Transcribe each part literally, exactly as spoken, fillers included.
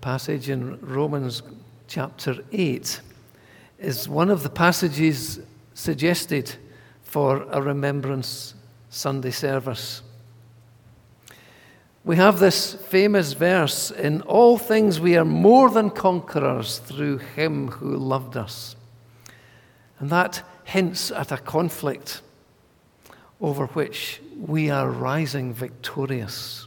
passage in Romans chapter eight is one of the passages suggested for a Remembrance Sunday service. We have this famous verse, "In all things we are more than conquerors through him who loved us." And that hints at a conflict over which we are rising victorious.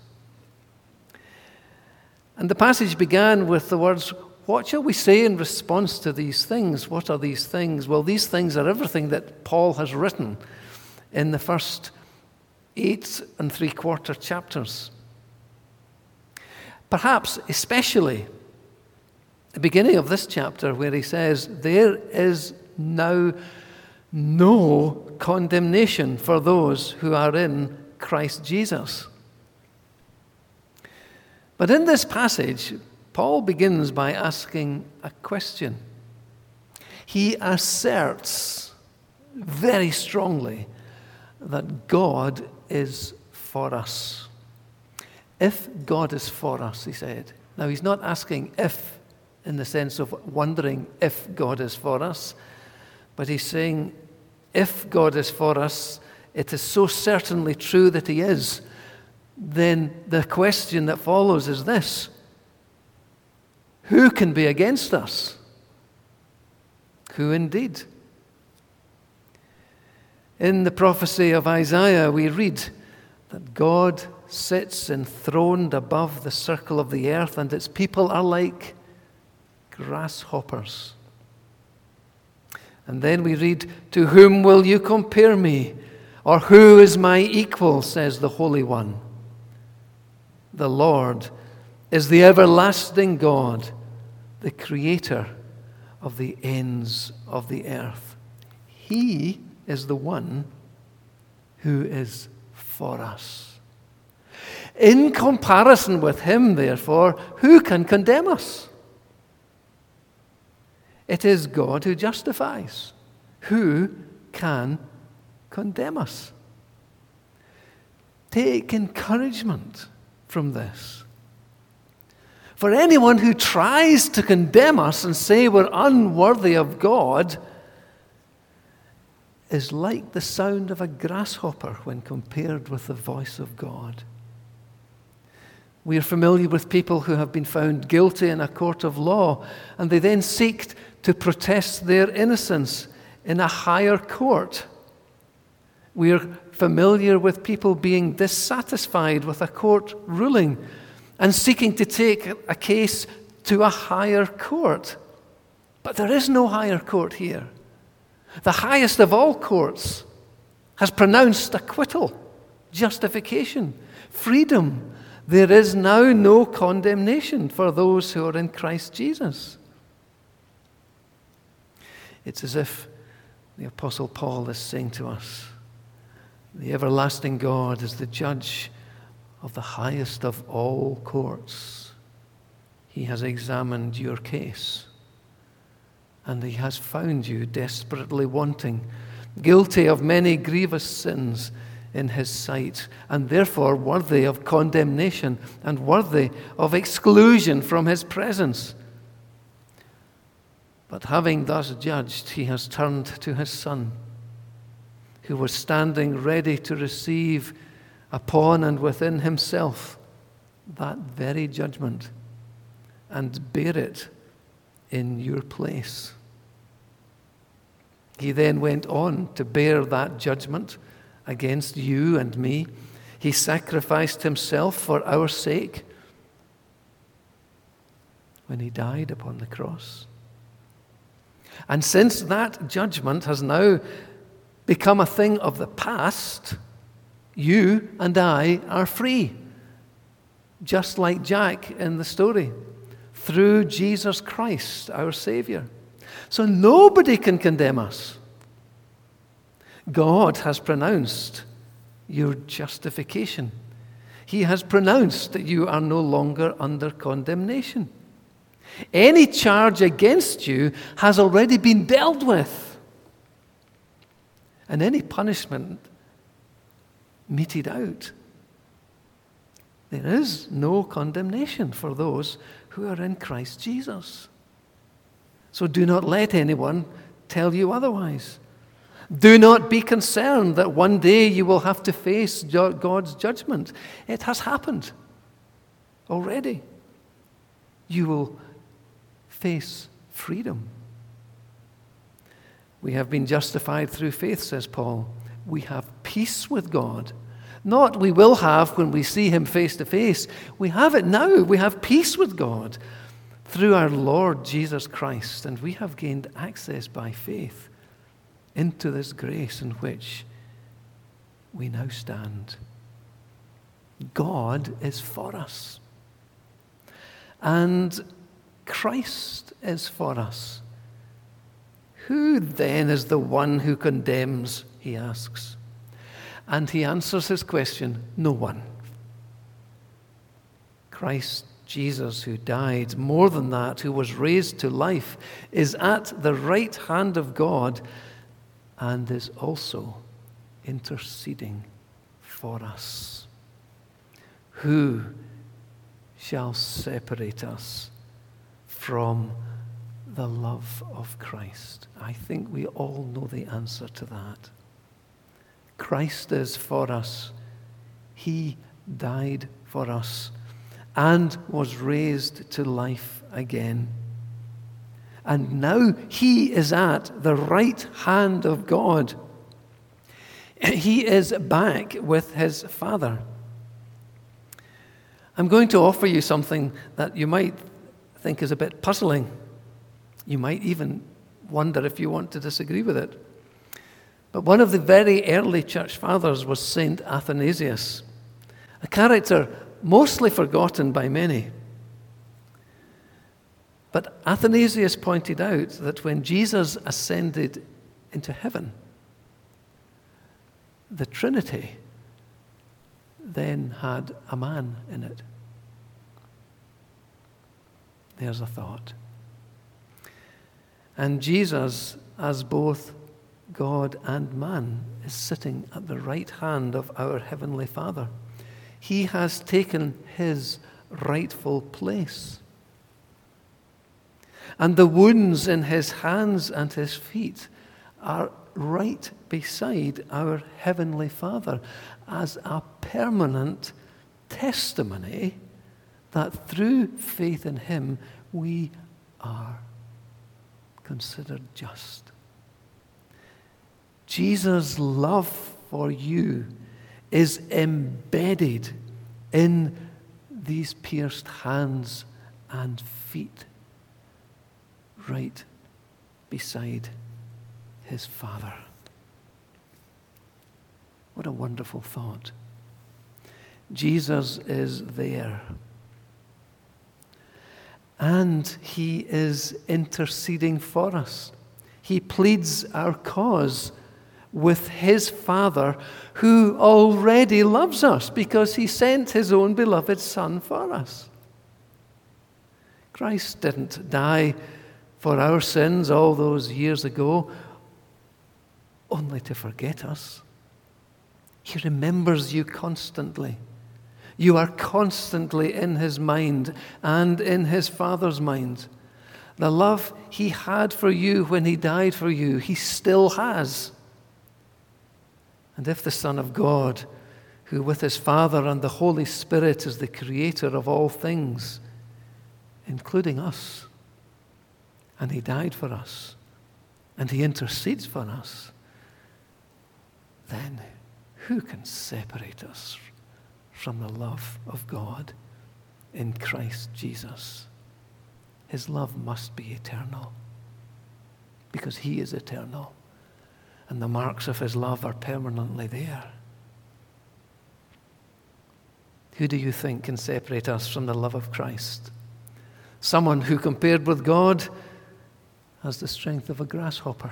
And the passage began with the words, what shall we say in response to these things? What are these things? Well, these things are everything that Paul has written in the first eight and three-quarter chapters. Perhaps especially the beginning of this chapter where he says, there is now no condemnation for those who are in Christ Jesus. But in this passage, Paul begins by asking a question. He asserts very strongly that God is for us. If God is for us, he said. Now, he's not asking if in the sense of wondering if God is for us, but he's saying if God is for us, it is so certainly true that he is. Then the question that follows is this: who can be against us? Who indeed? In the prophecy of Isaiah, we read that God sits enthroned above the circle of the earth, and its people are like grasshoppers. And then we read, "To whom will you compare me? Or who is my equal, says the Holy One. The Lord is the everlasting God, the creator of the ends of the earth." He is the one who is for us. In comparison with him, therefore, who can condemn us? It is God who justifies. Who can condemn us? Take encouragement from this. For anyone who tries to condemn us and say we're unworthy of God is like the sound of a grasshopper when compared with the voice of God. We are familiar with people who have been found guilty in a court of law, and they then seek to protest their innocence in a higher court. We are familiar with people being dissatisfied with a court ruling and seeking to take a case to a higher court. But there is no higher court here. The highest of all courts has pronounced acquittal, justification, freedom. There is now no condemnation for those who are in Christ Jesus. It's as if the Apostle Paul is saying to us, the everlasting God is the judge of the highest of all courts. He has examined your case, and he has found you desperately wanting, guilty of many grievous sins in his sight, and therefore worthy of condemnation and worthy of exclusion from his presence. But having thus judged, he has turned to his Son, who was standing ready to receive upon and within himself that very judgment and bear it in your place. He then went on to bear that judgment against you and me. He sacrificed himself for our sake when he died upon the cross. And since that judgment has now become a thing of the past, you and I are free, just like Jack in the story, through Jesus Christ, our Savior. So nobody can condemn us. God has pronounced your justification. He has pronounced that you are no longer under condemnation. Any charge against you has already been dealt with, and any punishment meted out. There is no condemnation for those who are in Christ Jesus. So do not let anyone tell you otherwise. Do not be concerned that one day you will have to face God's judgment. It has happened already. You will face freedom. We have been justified through faith, says Paul. We have peace with God. Not we will have when we see him face to face. We have it now. We have peace with God through our Lord Jesus Christ. And we have gained access by faith into this grace in which we now stand. God is for us. And Christ is for us. Who then is the one who condemns, he asks. And he answers his question, no one. Christ Jesus, who died, more than that, who was raised to life, is at the right hand of God and is also interceding for us. Who shall separate us from the love of Christ? I think we all know the answer to that. Christ is for us. He died for us and was raised to life again. And now he is at the right hand of God. He is back with his Father. I'm going to offer you something that you might think is a bit puzzling. You might even wonder if you want to disagree with it. But one of the very early church fathers was Saint Athanasius, a character mostly forgotten by many. But Athanasius pointed out that when Jesus ascended into heaven, the Trinity then had a man in it. There's a thought. And Jesus, as both God and man, is sitting at the right hand of our Heavenly Father. He has taken his rightful place. And the wounds in his hands and his feet are right beside our Heavenly Father as a permanent testimony that through faith in him we are considered just. Jesus' love for you is embedded in these pierced hands and feet, right beside his Father. What a wonderful thought. Jesus is there. And he is interceding for us. He pleads our cause with his Father, who already loves us because he sent his own beloved Son for us. Christ didn't die for our sins all those years ago only to forget us. He remembers you constantly. You are constantly in his mind and in his Father's mind. The love he had for you when he died for you, he still has. And if the Son of God, who with his Father and the Holy Spirit is the creator of all things, including us, and he died for us, and he intercedes for us, then who can separate us from the love of God in Christ Jesus? His love must be eternal because he is eternal. And the marks of his love are permanently there. Who do you think can separate us from the love of Christ? Someone who, compared with God, has the strength of a grasshopper.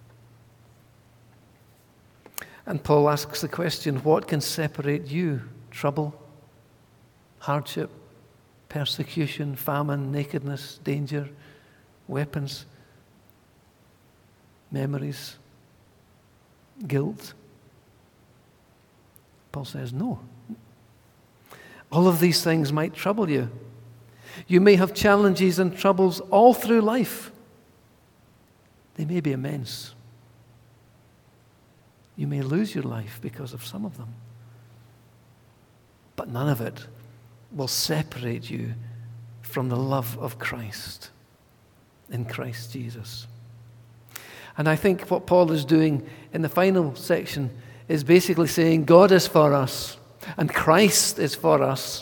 And Paul asks the question, what can separate you? Trouble, hardship, persecution, famine, nakedness, danger, weapons, memories, guilt? Paul says no. All of these things might trouble you. You may have challenges and troubles all through life. They may be immense. You may lose your life because of some of them. But none of it will separate you from the love of Christ in Christ Jesus. And I think what Paul is doing in the final section is basically saying God is for us and Christ is for us.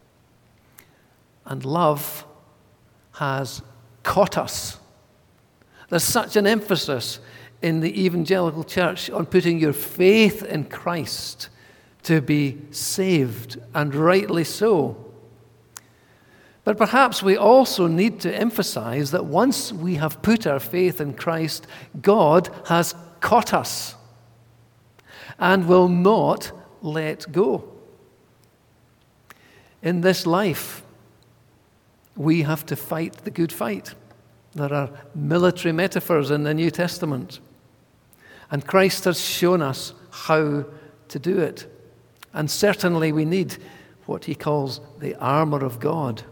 And love has caught us. There's such an emphasis in the evangelical church on putting your faith in Christ to be saved, and rightly so. But perhaps we also need to emphasize that once we have put our faith in Christ, God has caught us and will not let go. In this life, we have to fight the good fight. There are military metaphors in the New Testament. And Christ has shown us how to do it. And certainly we need what he calls the armor of God.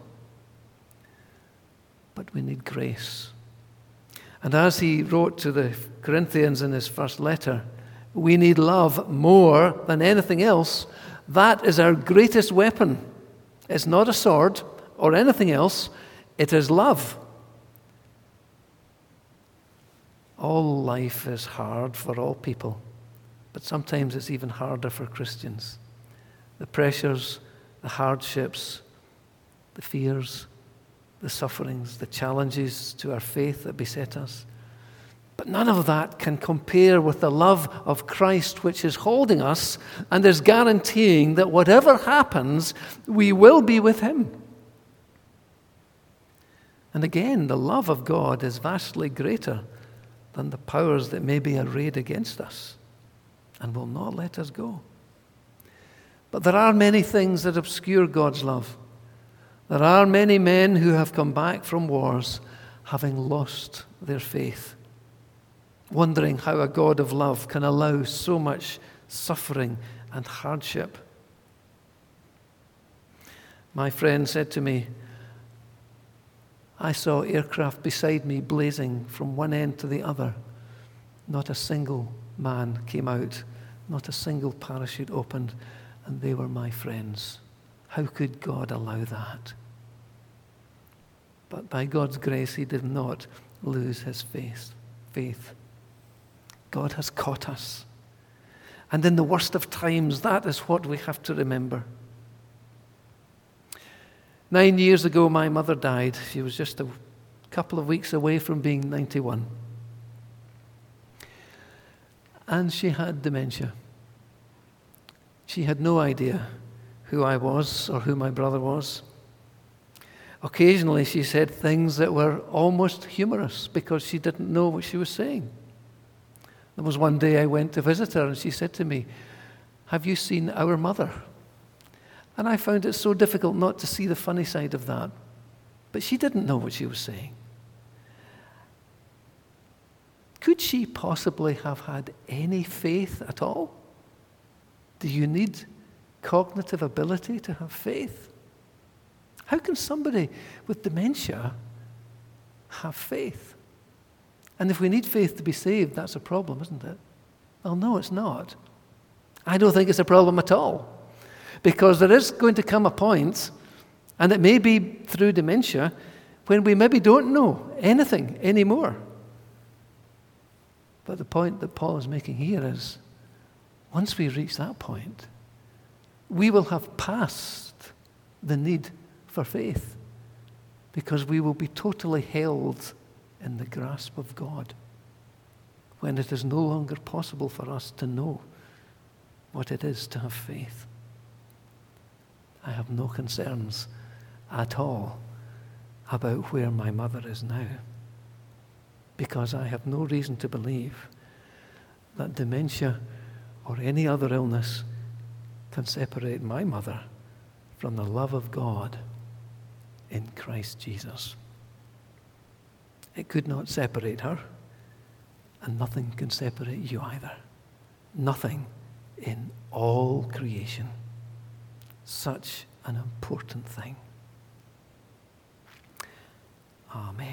But we need grace. And as he wrote to the Corinthians in his first letter, we need love more than anything else. That is our greatest weapon. It's not a sword or anything else. It is love. All life is hard for all people, but sometimes it's even harder for Christians. The pressures, the hardships, the fears, the sufferings, the challenges to our faith that beset us. But none of that can compare with the love of Christ, which is holding us and is guaranteeing that whatever happens, we will be with him. And again, the love of God is vastly greater than the powers that may be arrayed against us and will not let us go. But there are many things that obscure God's love. There are many men who have come back from wars having lost their faith, wondering how a God of love can allow so much suffering and hardship. My friend said to me, I saw aircraft beside me blazing from one end to the other. Not a single man came out, not a single parachute opened, and they were my friends. How could God allow that? But by God's grace, he did not lose his faith. faith. God has caught us. And in the worst of times, that is what we have to remember. Nine years ago, my mother died. She was just a couple of weeks away from being ninety-one. And she had dementia. She had no idea who I was or who my brother was. Occasionally, she said things that were almost humorous because she didn't know what she was saying. There was one day I went to visit her and she said to me, "Have you seen our mother?" And I found it so difficult not to see the funny side of that. But she didn't know what she was saying. Could she possibly have had any faith at all? Do you need cognitive ability to have faith? How can somebody with dementia have faith? And if we need faith to be saved, that's a problem, isn't it? Well, no, it's not. I don't think it's a problem at all. Because there is going to come a point, and it may be through dementia, when we maybe don't know anything anymore. But the point that Paul is making here is, once we reach that point, we will have passed the need for faith, because we will be totally held in the grasp of God, when it is no longer possible for us to know what it is to have faith. I have no concerns at all about where my mother is now, because I have no reason to believe that dementia or any other illness can separate my mother from the love of God in Christ Jesus. It could not separate her, and nothing can separate you either. Nothing in all creation. Such an important thing. Amen.